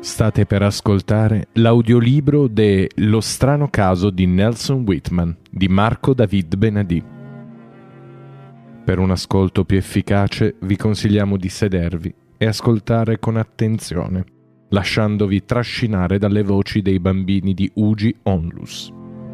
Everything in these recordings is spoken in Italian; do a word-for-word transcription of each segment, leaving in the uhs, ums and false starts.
State per ascoltare l'audiolibro de Lo strano caso di Nelson Whitman di Marco David Benadì. Per un ascolto più efficace vi consigliamo di sedervi e ascoltare con attenzione, lasciandovi trascinare dalle voci dei bambini di Uji Onlus.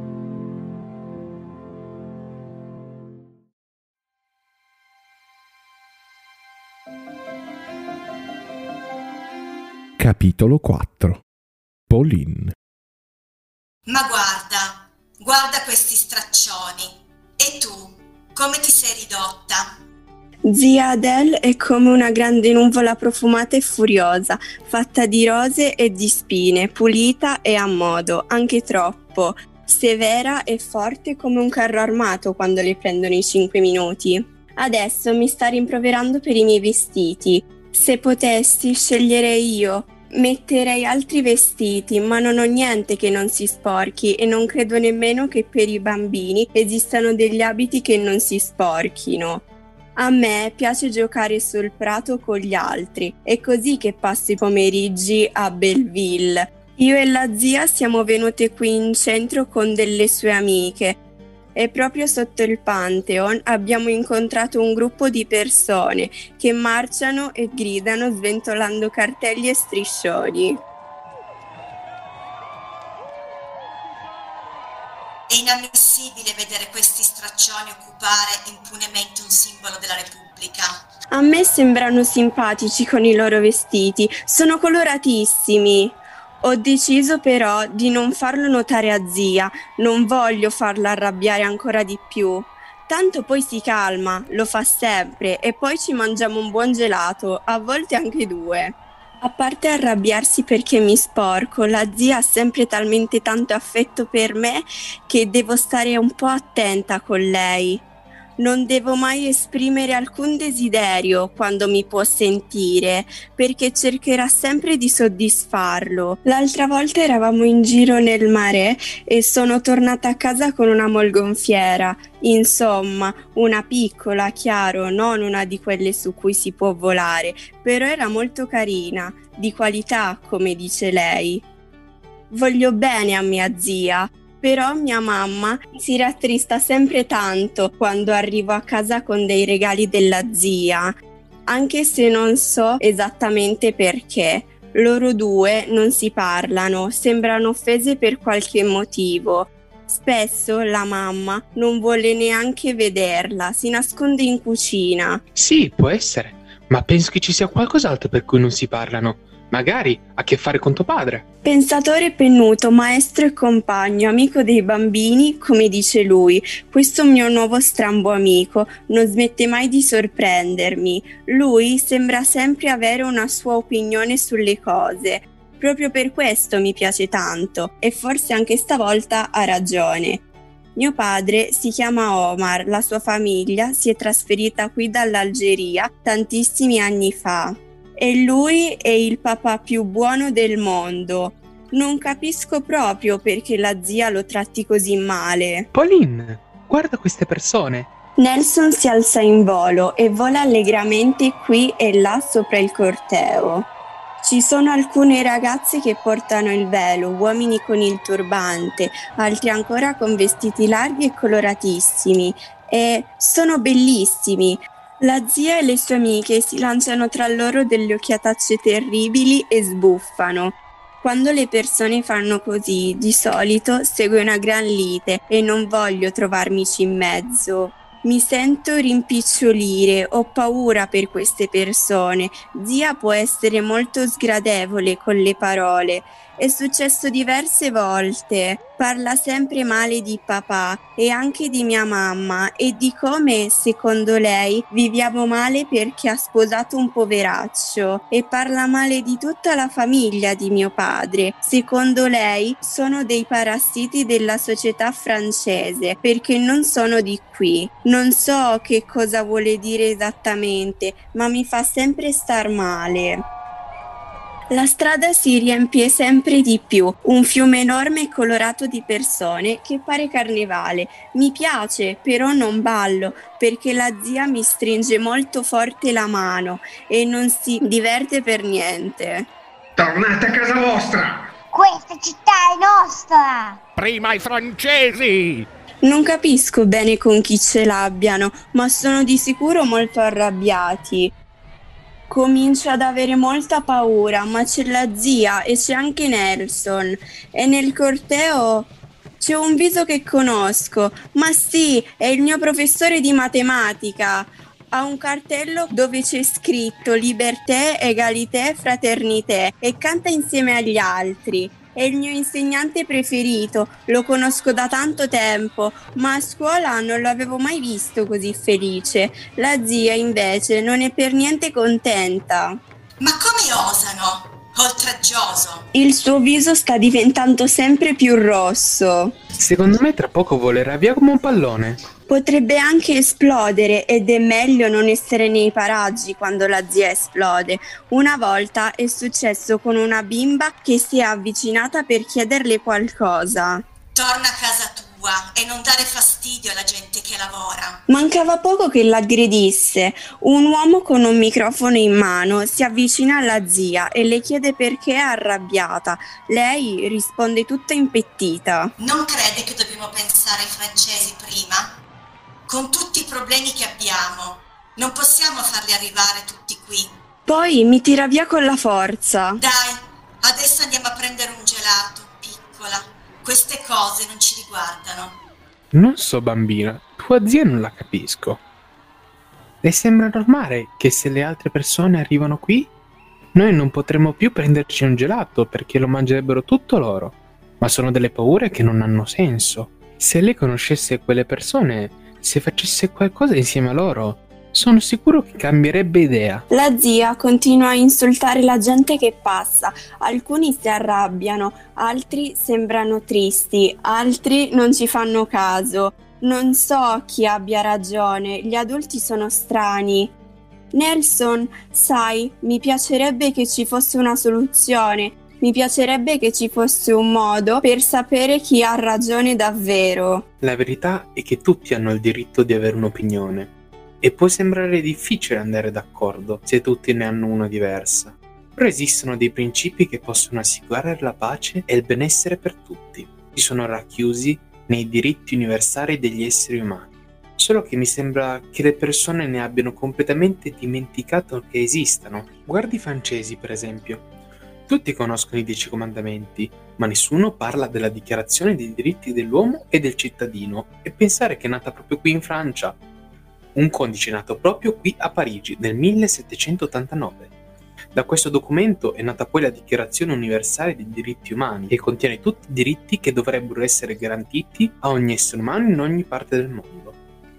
Capitolo quattro. Pauline. Ma guarda, guarda questi straccioni. E tu, come ti sei ridotta? Zia Adele è come una grande nuvola profumata e furiosa, fatta di rose e di spine, pulita e a modo, anche troppo, severa e forte come un carro armato quando le prendono i cinque minuti. Adesso mi sta rimproverando per i miei vestiti. Se potessi, sceglierei io. Metterei altri vestiti, ma non ho niente che non si sporchi e non credo nemmeno che per i bambini esistano degli abiti che non si sporchino. A me piace giocare sul prato con gli altri, è così che passo i pomeriggi a Belleville. Io e la zia siamo venute qui in centro con delle sue amiche e proprio sotto il Pantheon abbiamo incontrato un gruppo di persone che marciano e gridano sventolando cartelli e striscioni. È inammissibile vedere questi straccioni occupare impunemente un simbolo della Repubblica. A me sembrano simpatici con i loro vestiti, sono coloratissimi. Ho deciso però di non farlo notare a zia, non voglio farla arrabbiare ancora di più. Tanto poi si calma, lo fa sempre e poi ci mangiamo un buon gelato, a volte anche due. A parte arrabbiarsi perché mi sporco, la zia ha sempre talmente tanto affetto per me che devo stare un po' attenta con lei. Non devo mai esprimere alcun desiderio quando mi può sentire, perché cercherà sempre di soddisfarlo. L'altra volta eravamo in giro nel mare e sono tornata a casa con una molgonfiera. Insomma, una piccola, chiaro, non una di quelle su cui si può volare, però era molto carina, di qualità, come dice lei. Voglio bene a mia zia. Però mia mamma si rattrista sempre tanto quando arrivo a casa con dei regali della zia, anche se non so esattamente perché. Loro due non si parlano, sembrano offese per qualche motivo. Spesso la mamma non vuole neanche vederla, si nasconde in cucina. Sì, può essere, ma penso che ci sia qualcos'altro per cui non si parlano. Magari ha a che fare con tuo padre. Pensatore pennuto, maestro e compagno, amico dei bambini, come dice lui. Questo mio nuovo strambo amico non smette mai di sorprendermi. Lui sembra sempre avere una sua opinione sulle cose. Proprio per questo mi piace tanto e forse anche stavolta ha ragione. Mio padre si chiama Omar, la sua famiglia si è trasferita qui dall'Algeria tantissimi anni fa. E lui è il papà più buono del mondo. Non capisco proprio perché la zia lo tratti così male. Pauline, guarda queste persone. Nelson si alza in volo e vola allegramente qui e là sopra il corteo. Ci sono alcune ragazze che portano il velo, uomini con il turbante, altri ancora con vestiti larghi e coloratissimi. E sono bellissimi. La zia e le sue amiche si lanciano tra loro delle occhiatacce terribili e sbuffano. Quando le persone fanno così, di solito segue una gran lite e non voglio trovarmici in mezzo. Mi sento rimpicciolire, ho paura per queste persone. Zia può essere molto sgradevole con le parole. È successo diverse volte. Parla sempre male di papà e anche di mia mamma e di come, secondo lei, viviamo male perché ha sposato un poveraccio e parla male di tutta la famiglia di mio padre. Secondo lei sono dei parassiti della società francese perché non sono di qui. Non so che cosa vuole dire esattamente, ma mi fa sempre star male. La strada si riempie sempre di più, un fiume enorme e colorato di persone che pare carnevale. Mi piace, però non ballo, perché la zia mi stringe molto forte la mano e non si diverte per niente. Tornate a casa vostra! Questa città è nostra! Prima i francesi! Non capisco bene con chi ce l'abbiano, ma sono di sicuro molto arrabbiati. Comincia ad avere molta paura, ma c'è la zia e c'è anche Nelson. E nel corteo c'è un viso che conosco. Ma sì, è il mio professore di matematica. Ha un cartello dove c'è scritto libertà, egalità, fraternità e canta insieme agli altri. È il mio insegnante preferito, lo conosco da tanto tempo, ma a scuola non l'avevo mai visto così felice. La zia invece non è per niente contenta. Ma come osano? Oltraggioso. Il suo viso sta diventando sempre più rosso. Secondo me tra poco volerà via come un pallone. Potrebbe anche esplodere ed è meglio non essere nei paraggi quando la zia esplode. Una volta è successo con una bimba che si è avvicinata per chiederle qualcosa. Torna a casa tua e non dare fastidio alla gente che lavora. Mancava poco che l'aggredisse. Un uomo con un microfono in mano si avvicina alla zia e le chiede perché è arrabbiata. Lei risponde tutta impettita. Non crede che dobbiamo pensare ai francesi prima? Con tutti i problemi che abbiamo, non possiamo farli arrivare tutti qui. Poi mi tira via con la forza. Dai, adesso andiamo a prendere un gelato, piccola. Queste cose non ci riguardano. Non so, bambina, tua zia non la capisco. Le sembra normale che se le altre persone arrivano qui, noi non potremo più prenderci un gelato perché lo mangerebbero tutto loro. Ma sono delle paure che non hanno senso. Se lei conoscesse quelle persone, se facesse qualcosa insieme a loro, sono sicuro che cambierebbe idea. La zia continua a insultare la gente che passa. Alcuni si arrabbiano, altri sembrano tristi, altri non ci fanno caso. Non so chi abbia ragione, gli adulti sono strani. Nelson, sai, mi piacerebbe che ci fosse una soluzione. Mi piacerebbe che ci fosse un modo per sapere chi ha ragione davvero. La verità è che tutti hanno il diritto di avere un'opinione e può sembrare difficile andare d'accordo se tutti ne hanno una diversa. Però esistono dei principi che possono assicurare la pace e il benessere per tutti. Si sono racchiusi nei diritti universali degli esseri umani. Solo che mi sembra che le persone ne abbiano completamente dimenticato che esistano. Guardi i francesi, per esempio. Tutti conoscono i Dieci Comandamenti, ma nessuno parla della Dichiarazione dei diritti dell'uomo e del cittadino. E pensare che è nata proprio qui in Francia. Un codice nato proprio qui a Parigi nel millesettecentottantanove. Da questo documento è nata poi la Dichiarazione Universale dei Diritti Umani, che contiene tutti i diritti che dovrebbero essere garantiti a ogni essere umano in ogni parte del mondo.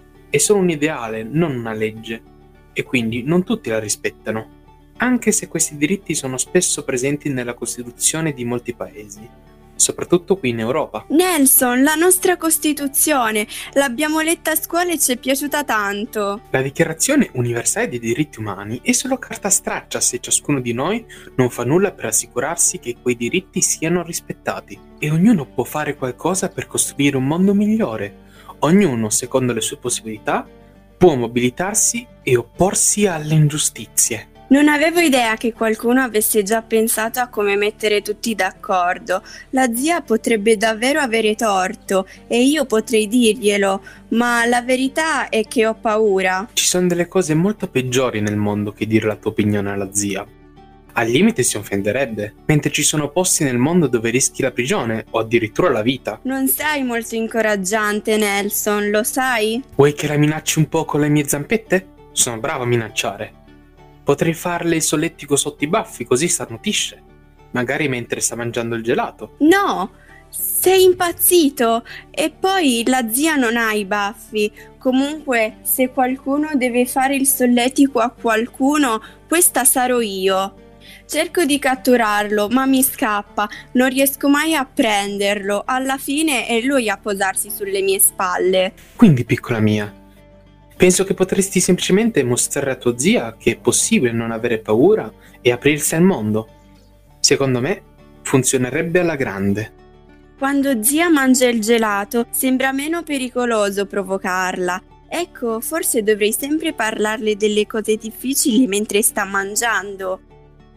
È solo un ideale, non una legge, e quindi non tutti la rispettano. Anche se questi diritti sono spesso presenti nella Costituzione di molti paesi, soprattutto qui in Europa. Nelson, la nostra Costituzione, l'abbiamo letta a scuola e ci è piaciuta tanto. La Dichiarazione Universale dei Diritti Umani è solo carta straccia se ciascuno di noi non fa nulla per assicurarsi che quei diritti siano rispettati. E ognuno può fare qualcosa per costruire un mondo migliore. Ognuno, secondo le sue possibilità, può mobilitarsi e opporsi alle ingiustizie. Non avevo idea che qualcuno avesse già pensato a come mettere tutti d'accordo. La zia potrebbe davvero avere torto e io potrei dirglielo, ma la verità è che ho paura. Ci sono delle cose molto peggiori nel mondo che dire la tua opinione alla zia. Al limite si offenderebbe, mentre ci sono posti nel mondo dove rischi la prigione o addirittura la vita. Non sei molto incoraggiante, Nelson, lo sai? Vuoi che la minacci un po' con le mie zampette? Sono bravo a minacciare. Potrei farle il solletico sotto i baffi, così starnutisce. Magari mentre sta mangiando il gelato. No, sei impazzito. E poi la zia non ha i baffi. Comunque, se qualcuno deve fare il solletico a qualcuno, questa sarò io. Cerco di catturarlo, ma mi scappa. Non riesco mai a prenderlo. Alla fine è lui a posarsi sulle mie spalle. Quindi, piccola mia, penso che potresti semplicemente mostrare a tua zia che è possibile non avere paura e aprirsi al mondo. Secondo me, funzionerebbe alla grande. Quando zia mangia il gelato, sembra meno pericoloso provocarla. Ecco, forse dovrei sempre parlarle delle cose difficili mentre sta mangiando.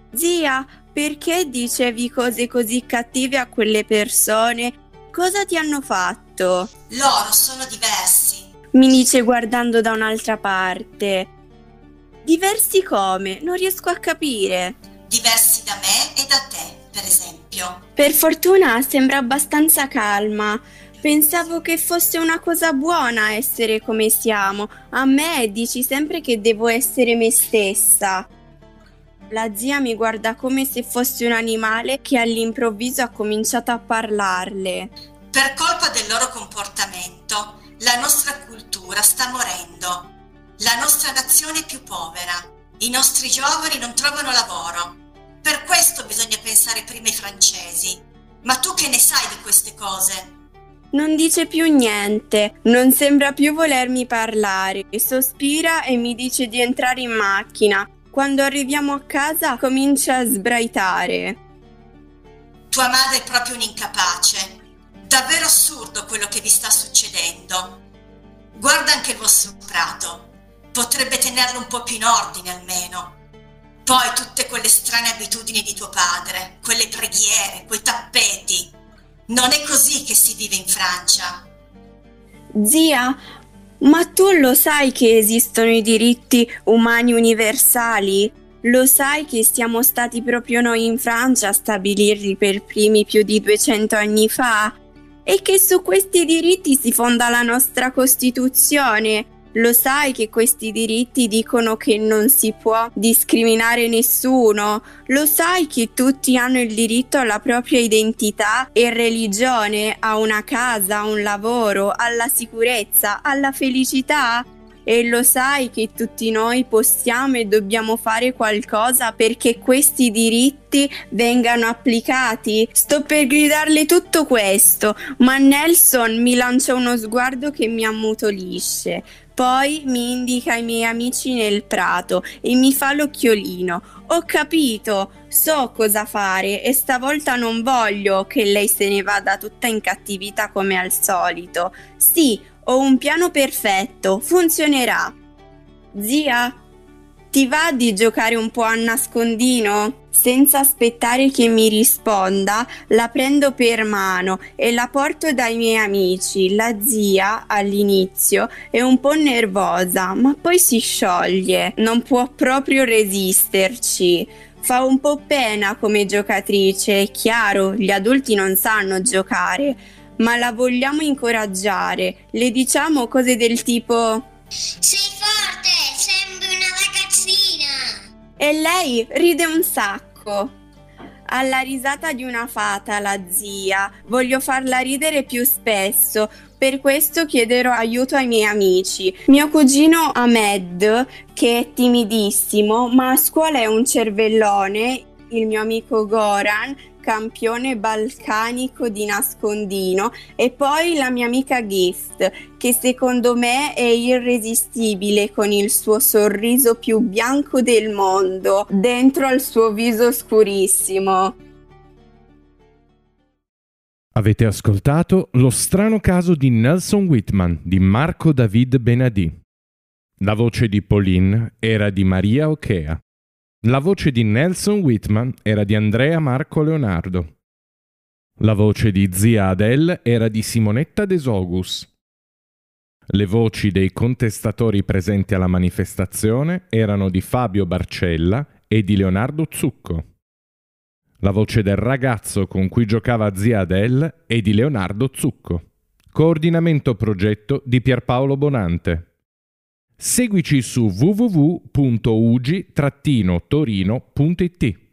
Zia, perché dicevi cose così cattive a quelle persone? Cosa ti hanno fatto? Loro sono diversi. Mi dice guardando da un'altra parte. Diversi come? Non riesco a capire. Diversi da me e da te, per esempio. Per fortuna sembra abbastanza calma. Pensavo che fosse una cosa buona essere come siamo. A me dici sempre che devo essere me stessa. La zia mi guarda come se fosse un animale che all'improvviso ha cominciato a parlarle. Per colpa del loro comportamento, la nostra cultura sta morendo. La nostra nazione è più povera. I nostri giovani non trovano lavoro. Per questo bisogna pensare prima ai francesi. Ma tu che ne sai di queste cose? Non dice più niente, non sembra più volermi parlare. Sospira e mi dice di entrare in macchina. Quando arriviamo a casa comincia a sbraitare. Tua madre è proprio un'incapace. Davvero assurdo quello che vi sta succedendo. Guarda anche il vostro prato. Potrebbe tenerlo un po' più in ordine almeno. Poi tutte quelle strane abitudini di tuo padre, quelle preghiere, quei tappeti. Non è così che si vive in Francia. Zia, ma tu lo sai che esistono i diritti umani universali? Lo sai che siamo stati proprio noi in Francia a stabilirli per primi più di duecento anni fa? E che su questi diritti si fonda la nostra Costituzione? Lo sai che questi diritti dicono che non si può discriminare nessuno? Lo sai che tutti hanno il diritto alla propria identità e religione, a una casa, a un lavoro, alla sicurezza, alla felicità? E lo sai che tutti noi possiamo e dobbiamo fare qualcosa perché questi diritti vengano applicati? Sto per gridarle tutto questo, ma Nelson mi lancia uno sguardo che mi ammutolisce. Poi mi indica i miei amici nel prato e mi fa l'occhiolino. Ho capito, so cosa fare e stavolta non voglio che lei se ne vada tutta incattivita come al solito. Sì, ho un piano perfetto, funzionerà. Zia, ti va di giocare un po' a nascondino? Senza aspettare che mi risponda, la prendo per mano e la porto dai miei amici. La zia, all'inizio, è un po' nervosa, ma poi si scioglie. Non può proprio resisterci. Fa un po' pena come giocatrice, è chiaro, gli adulti non sanno giocare, ma la vogliamo incoraggiare. Le diciamo cose del tipo: sei forte, sembri una ragazzina. E lei ride un sacco. Alla risata di una fata, la zia. Voglio farla ridere più spesso, per questo chiederò aiuto ai miei amici. Mio cugino Ahmed, che è timidissimo, ma a scuola è un cervellone. Il mio amico Goran, campione balcanico di nascondino, e poi la mia amica Gift, che secondo me è irresistibile con il suo sorriso più bianco del mondo dentro al suo viso scurissimo. Avete ascoltato Lo strano caso di Nelson Whitman di Marco David Benadì. La voce di Pauline era di Maria Ochea. La voce di Nelson Whitman era di Andrea Marco Leonardo. La voce di zia Adele era di Simonetta De Sogus. Le voci dei contestatori presenti alla manifestazione erano di Fabio Barcella e di Leonardo Zucco. La voce del ragazzo con cui giocava zia Adele è di Leonardo Zucco. Coordinamento progetto di Pierpaolo Bonante. Seguici su w w w punto ugi trattino torino punto it.